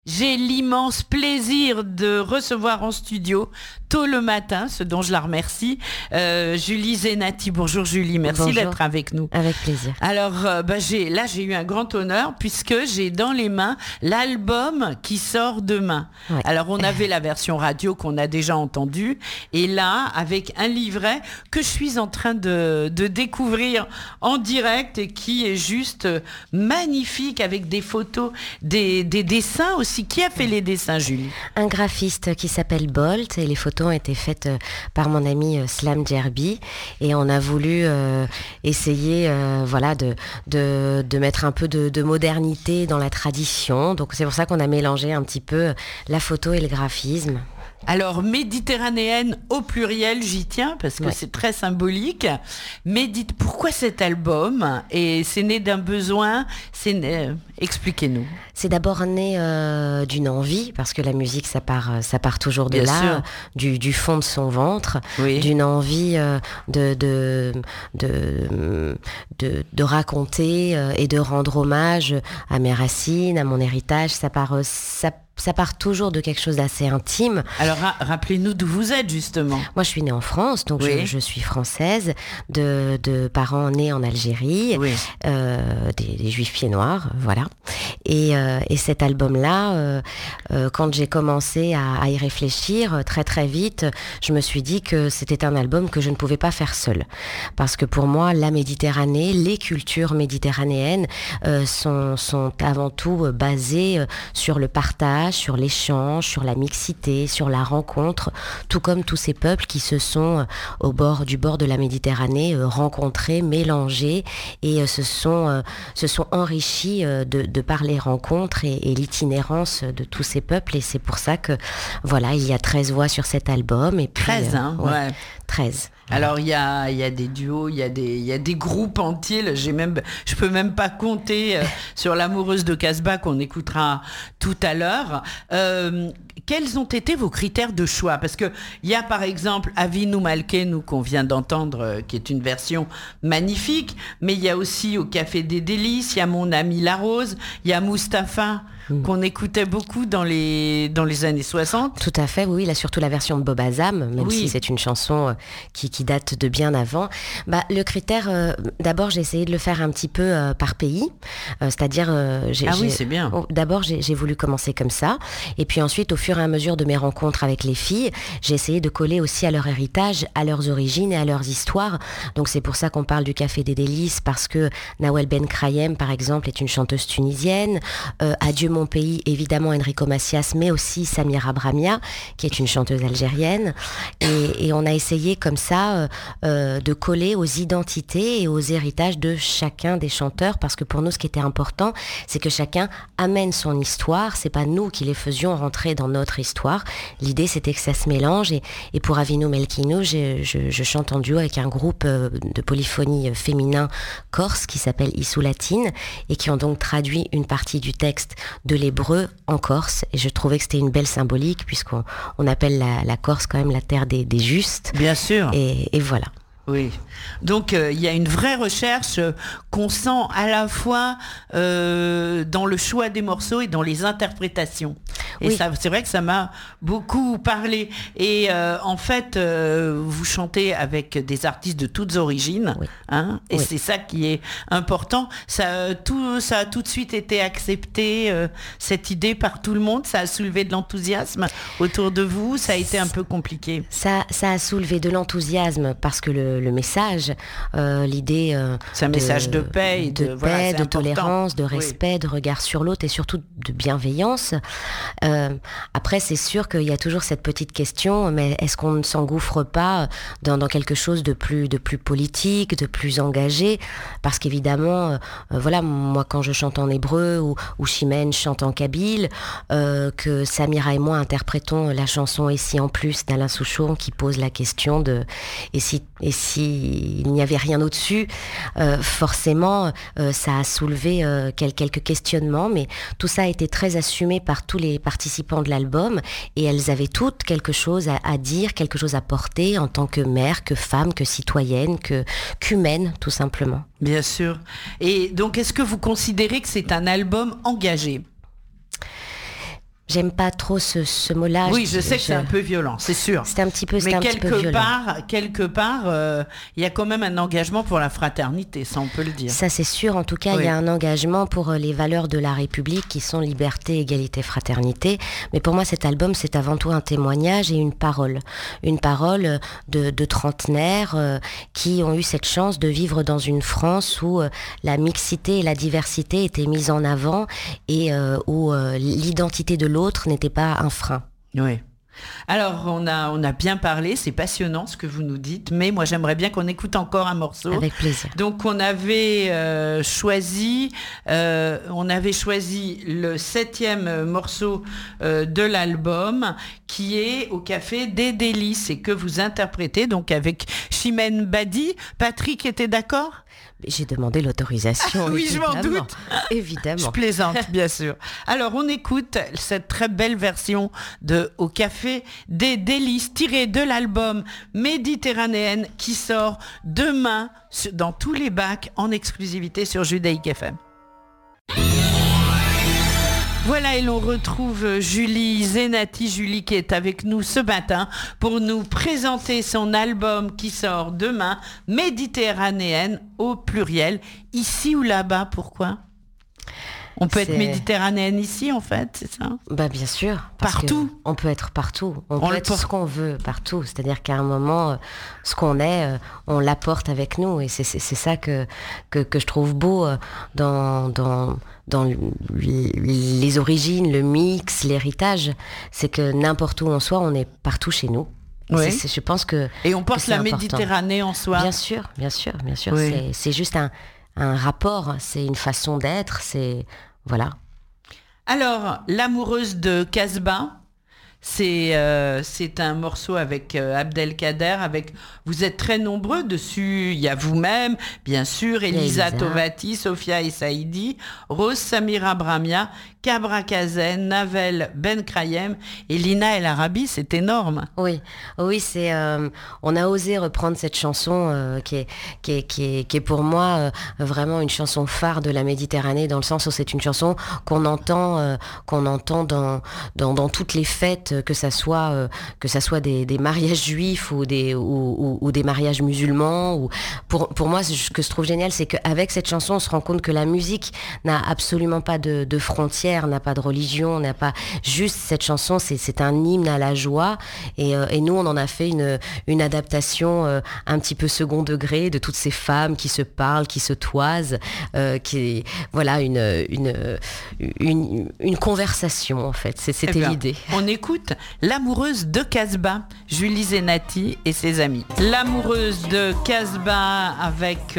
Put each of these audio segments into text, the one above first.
J'ai l'immense plaisir de recevoir en studio tôt le matin, ce dont je la remercie, Julie Zenati. Bonjour Julie, merci Bonjour. d'être avec nous. Avec plaisir. Alors j'ai eu un grand honneur puisque j'ai dans les mains l'album qui sort demain. Ouais. Alors on avait la version radio qu'on a déjà entendue et là avec un livret que je suis en train de découvrir en direct et qui est juste magnifique avec des photos, des dessins aussi. Qui a fait les dessins, Julie ? Un graphiste qui s'appelle Bolt et les photos ont été faites par mon ami Slam Djerbi et on a voulu essayer de mettre un peu de modernité dans la tradition. Donc c'est pour ça qu'on a mélangé un petit peu la photo et le graphisme. Alors, méditerranéenne au pluriel, j'y tiens parce que c'est très symbolique. Pourquoi cet album ? Et c'est né d'un besoin, expliquez-nous. C'est d'abord né d'une envie, parce que la musique, ça part toujours de Bien là, du fond de son ventre, Oui. d'une envie de raconter et de rendre hommage à mes racines, à mon héritage. Ça part toujours de quelque chose d'assez intime. Alors, rappelez-nous d'où vous êtes, justement. Moi, je suis née en France, donc Oui. je suis française, de parents nés en Algérie, Oui. des juifs pieds noirs, voilà. Et cet album-là, quand j'ai commencé à y réfléchir, très très vite, je me suis dit que c'était un album que je ne pouvais pas faire seule. Parce que pour moi, la Méditerranée, les cultures méditerranéennes sont avant tout basées sur le partage, sur l'échange, sur la mixité, sur la rencontre, tout comme tous ces peuples qui se sont du bord de la Méditerranée rencontrés, mélangés et se sont enrichis de par les rencontres et l'itinérance de tous ces peuples. Et c'est pour ça que voilà, il y a 13 voix sur cet album. Et puis, 13, hein, ouais. 13. Alors il y a des duos, il y a des groupes entiers. Je peux même pas compter sur l'amoureuse de Casbah qu'on écoutera tout à l'heure. Quels ont été vos critères de choix ? Parce que il y a par exemple Avinu Malkeinu qu'on vient d'entendre, qui est une version magnifique, mais il y a aussi Au Café des Délices, il y a Mon ami la Rose, il y a Mustapha qu'on écoutait beaucoup dans les années 60. Tout à fait, oui, là surtout la version de Bob Azam, même si c'est une chanson qui date de bien avant. Le critère, d'abord j'ai essayé de le faire un petit peu par pays, c'est-à-dire c'est bien. D'abord j'ai voulu commencer comme ça, et puis ensuite au fur et à mesure de mes rencontres avec les filles, j'ai essayé de coller aussi à leur héritage, à leurs origines et à leurs histoires. Donc c'est pour ça qu'on parle du Café des Délices, parce que Nawel Ben Krayem par exemple est une chanteuse tunisienne, Adieu mon pays, évidemment Enrico Macias, mais aussi Samira Bramia, qui est une chanteuse algérienne. Et on a essayé comme ça de coller aux identités et aux héritages de chacun des chanteurs, parce que pour nous, ce qui était important, c'est que chacun amène son histoire. C'est pas nous qui les faisions rentrer dans notre histoire. L'idée, c'était que ça se mélange. Et pour Avinu Malkeinu, je chante en duo avec un groupe de polyphonie féminin corse qui s'appelle Issou Latine, et qui ont donc traduit une partie du texte de l'hébreu en corse. Et je trouvais que c'était une belle symbolique, puisqu'on appelle la Corse quand même la terre des justes. Bien sûr. Et voilà. Oui, donc il y a une vraie recherche qu'on sent à la fois dans le choix des morceaux et dans les interprétations. Et oui. ça, c'est vrai que ça m'a beaucoup parlé. Et en fait, vous chantez avec des artistes de toutes origines, oui. Hein, et oui. c'est ça qui est important. Ça a tout de suite été accepté, cette idée par tout le monde. Ça a soulevé de l'enthousiasme autour de vous. Ça a été un peu compliqué. Ça a soulevé de l'enthousiasme parce que le message, l'idée... c'est un message de paix, et de tolérance, de respect, de regard sur l'autre et surtout de bienveillance. Après, c'est sûr qu'il y a toujours cette petite question, mais est-ce qu'on ne s'engouffre pas dans quelque chose de plus politique, de plus engagé ? Parce qu'évidemment, moi quand je chante en hébreu ou Chimène chante en kabyle, que Samira et moi interprétons la chanson Et si en plus d'Alain Souchon qui pose la question de et si il n'y avait rien au-dessus, forcément ça a soulevé quelques questionnements, mais tout ça a été très assumé par tous les participants de l'album et elles avaient toutes quelque chose à dire, quelque chose à porter en tant que mère, que femme, que citoyenne, qu'humaine tout simplement. Bien sûr. Et donc est-ce que vous considérez que c'est un album engagé ? J'aime pas trop ce mot-là. Oui, je sais que c'est un peu violent, c'est sûr. C'est un petit peu, mais un petit peu violent. Quelque part, il y a quand même un engagement pour la fraternité, ça on peut le dire. Ça c'est sûr, en tout cas, il y a un engagement pour les valeurs de la République qui sont liberté, égalité, fraternité. Mais pour moi, cet album, c'est avant tout un témoignage et une parole. Une parole de trentenaires qui ont eu cette chance de vivre dans une France où la mixité et la diversité étaient mises en avant et où l'identité de l'autre n'était pas un frein. Oui. Alors, on a bien parlé, c'est passionnant ce que vous nous dites, mais moi j'aimerais bien qu'on écoute encore un morceau. Avec plaisir. Donc on avait choisi le 7e morceau de l'album qui est Au Café des Délices et que vous interprétez donc avec Chimène Badi. Patrick était d'accord ? J'ai demandé l'autorisation. Oui, je m'en doute. Évidemment. Je plaisante, bien sûr. Alors, on écoute cette très belle version de Au Café des Délices, tirée de l'album Méditerranéenne qui sort demain dans tous les bacs en exclusivité sur Judaïque FM. Voilà, et l'on retrouve Julie Zenati, Julie qui est avec nous ce matin pour nous présenter son album qui sort demain, Méditerranéenne au pluriel, ici ou là-bas, pourquoi ? On peut être méditerranéenne ici, en fait, c'est ça ? Bah bien sûr. Partout. On peut être partout. On peut être ce qu'on veut partout. C'est-à-dire qu'à un moment, ce qu'on est, on l'apporte avec nous. Et c'est ça que je trouve beau dans les origines, le mix, l'héritage. C'est que n'importe où on soit, on est partout chez nous. Oui. Je pense que. Et on porte la important. Méditerranée en soi. Bien sûr. Oui. C'est juste un rapport, c'est une façon d'être, c'est... Voilà. Alors, L'amoureuse de Casbah, c'est un morceau avec Abdelkader, vous êtes très nombreux dessus, il y a vous-même, bien sûr, Elisa Tovati, Sophia Essaidi, Rose Samira Bramia, Kabra Kazen, Navel Ben Krayem et Lina El Arabi, c'est énorme. Oui, c'est on a osé reprendre cette chanson qui est pour moi vraiment une chanson phare de la Méditerranée, dans le sens où c'est une chanson qu'on entend dans toutes les fêtes, que ça soit des mariages juifs ou des mariages musulmans. Ou pour moi, ce que je trouve génial, c'est qu'avec cette chanson, on se rend compte que la musique n'a absolument pas de frontières, n'a pas de religion, n'a pas juste cette chanson, c'est un hymne à la joie et nous on en a fait une adaptation un petit peu second degré de toutes ces femmes qui se parlent, qui se toisent, qui voilà une conversation en fait, c'était l'idée. On écoute L'amoureuse de Casbah, Julie Zenati et ses amis. L'amoureuse de Casbah avec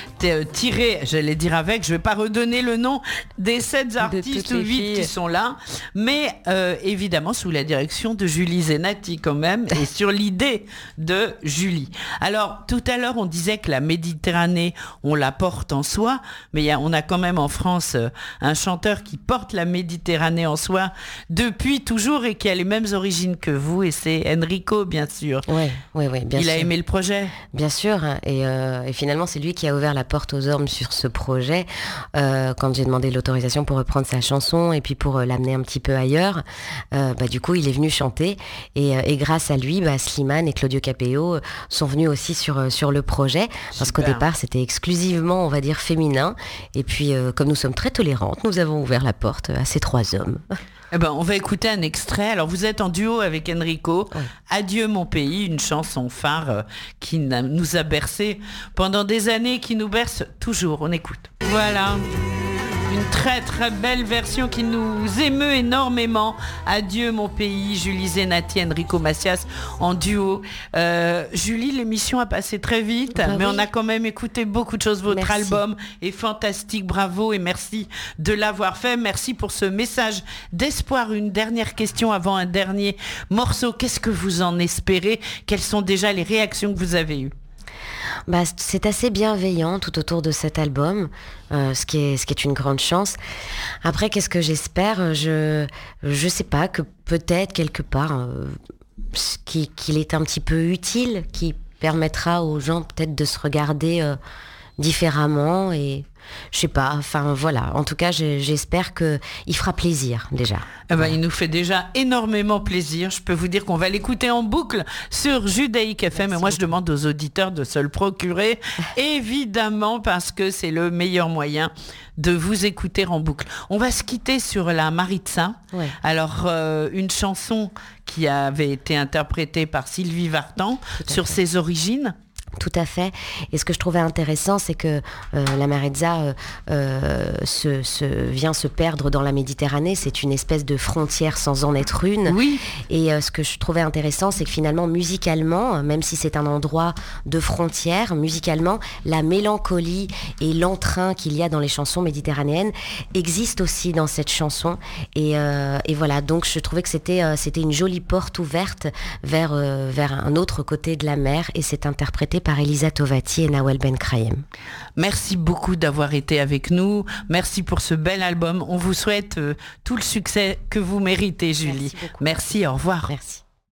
je vais pas redonner le nom des 7 artistes ou 8 qui sont là, mais évidemment sous la direction de Julie Zenati quand même, et sur l'idée de Julie. Alors tout à l'heure on disait que la Méditerranée on la porte en soi, mais on a quand même en France un chanteur qui porte la Méditerranée en soi depuis toujours et qui a les mêmes origines que vous, et c'est Enrico bien sûr. Oui, bien sûr. Il a aimé le projet. Bien sûr, et finalement c'est lui qui a ouvert la porte aux ormes sur ce projet quand j'ai demandé l'autorisation pour reprendre sa chanson et puis pour l'amener un petit peu ailleurs. Du coup il est venu chanter et grâce à lui, Slimane et Claudio Capéo sont venus aussi sur le projet. Parce Super. qu'au départ c'était exclusivement, on va dire, féminin, et puis comme nous sommes très tolérantes, nous avons ouvert la porte à ces 3 hommes. On va écouter un extrait. Alors vous êtes en duo avec Enrico. Oui. Adieu mon pays, une chanson phare qui nous a bercé pendant des années, qui nous berce toujours. On écoute. Voilà. Une très très belle version qui nous émeut énormément. Adieu mon pays, Julie Zenati, Enrico Macias en duo. Julie, l'émission a passé très vite, mais oui. On a quand même écouté beaucoup de choses. Votre album est fantastique, bravo et merci de l'avoir fait. Merci pour ce message d'espoir. Une dernière question avant un dernier morceau. Qu'est-ce que vous en espérez ? Quelles sont déjà les réactions que vous avez eues ? C'est assez bienveillant tout autour de cet album, ce qui est une grande chance. Après, qu'est-ce que j'espère ? Je sais pas, que peut-être quelque part qu'il est un petit peu utile, qui permettra aux gens peut-être de se regarder différemment et Je sais pas, enfin voilà. En tout cas, j'espère qu'il fera plaisir déjà. Eh ben, il nous fait déjà énormément plaisir. Je peux vous dire qu'on va l'écouter en boucle sur Judaïque FM. Et moi, je demande aux auditeurs de se le procurer, évidemment, parce que c'est le meilleur moyen de vous écouter en boucle. On va se quitter sur la Maritza. Ouais. Alors, une chanson qui avait été interprétée par Sylvie Vartan sur ses origines. Tout à fait. Et ce que je trouvais intéressant, c'est que la Maritza vient se perdre dans la Méditerranée. C'est une espèce de frontière sans en être une. Oui. Et ce que je trouvais intéressant, c'est que finalement, musicalement, même si c'est un endroit de frontière, musicalement, la mélancolie et l'entrain qu'il y a dans les chansons méditerranéennes existent aussi dans cette chanson. Et voilà, donc je trouvais que c'était une jolie porte ouverte vers un autre côté de la mer, et c'est interprété par Elisa Tovati et Nawel Ben Kraïm. Merci beaucoup d'avoir été avec nous. Merci pour ce bel album. On vous souhaite tout le succès que vous méritez, Julie. Merci beaucoup. Merci, au revoir. Merci.